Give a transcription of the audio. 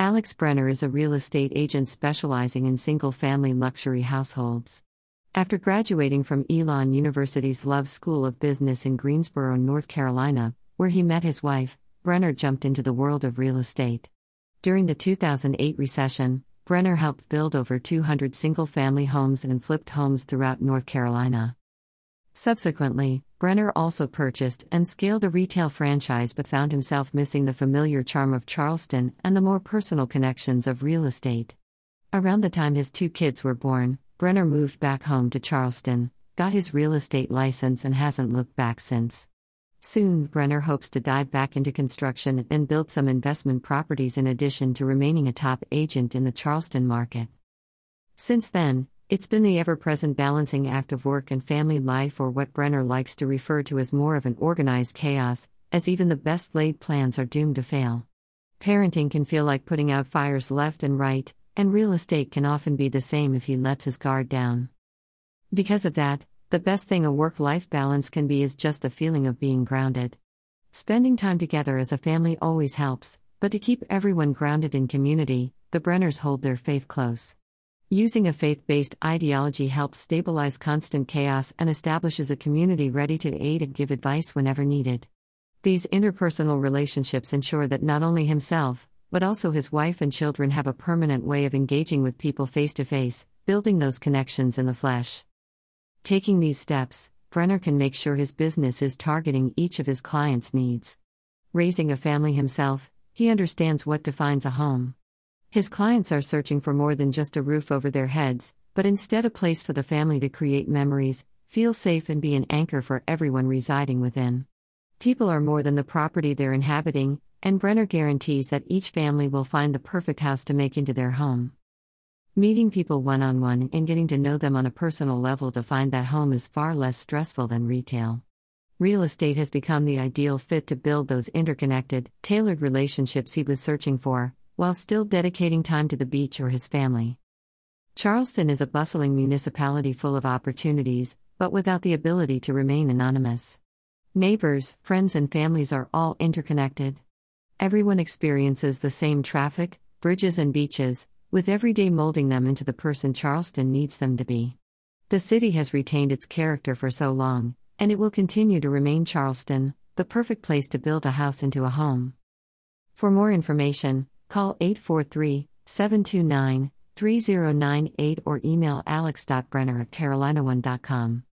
Alex Brenner is a real estate agent specializing in single-family luxury households. After graduating from Elon University's Love School of Business in Greensboro, North Carolina, where he met his wife, Brenner jumped into the world of real estate. During the 2008 recession, Brenner helped build over 200 single-family homes and flipped homes throughout North Carolina. Subsequently, Brenner also purchased and scaled a retail franchise but found himself missing the familiar charm of Charleston and the more personal connections of real estate. Around the time his 2 kids were born, Brenner moved back home to Charleston, got his real estate license and hasn't looked back since. Soon, Brenner hopes to dive back into construction and build some investment properties in addition to remaining a top agent in the Charleston market. Since then, it's been the ever-present balancing act of work and family life, or what Brenner likes to refer to as more of an organized chaos, as even the best-laid plans are doomed to fail. Parenting can feel like putting out fires left and right, and real estate can often be the same if he lets his guard down. Because of that, the best thing a work-life balance can be is just the feeling of being grounded. Spending time together as a family always helps, but to keep everyone grounded in community, the Brenners hold their faith close. Using a faith-based ideology helps stabilize constant chaos and establishes a community ready to aid and give advice whenever needed. These interpersonal relationships ensure that not only himself, but also his wife and children have a permanent way of engaging with people face-to-face, building those connections in the flesh. Taking these steps, Brenner can make sure his business is targeting each of his clients' needs. Raising a family himself, he understands what defines a home. His clients are searching for more than just a roof over their heads, but instead a place for the family to create memories, feel safe and be an anchor for everyone residing within. People are more than the property they're inhabiting, and Brenner guarantees that each family will find the perfect house to make into their home. Meeting people one-on-one and getting to know them on a personal level to find that home is far less stressful than retail. Real estate has become the ideal fit to build those interconnected, tailored relationships he was searching for, while still dedicating time to the beach or his family. Charleston is a bustling municipality full of opportunities, but without the ability to remain anonymous. Neighbors, friends and families are all interconnected. Everyone experiences the same traffic, bridges and beaches, with every day molding them into the person Charleston needs them to be. The city has retained its character for so long, and it will continue to remain Charleston, the perfect place to build a house into a home. For more information, call 843-729-3098 or email alex.brenner@carolinaone.com.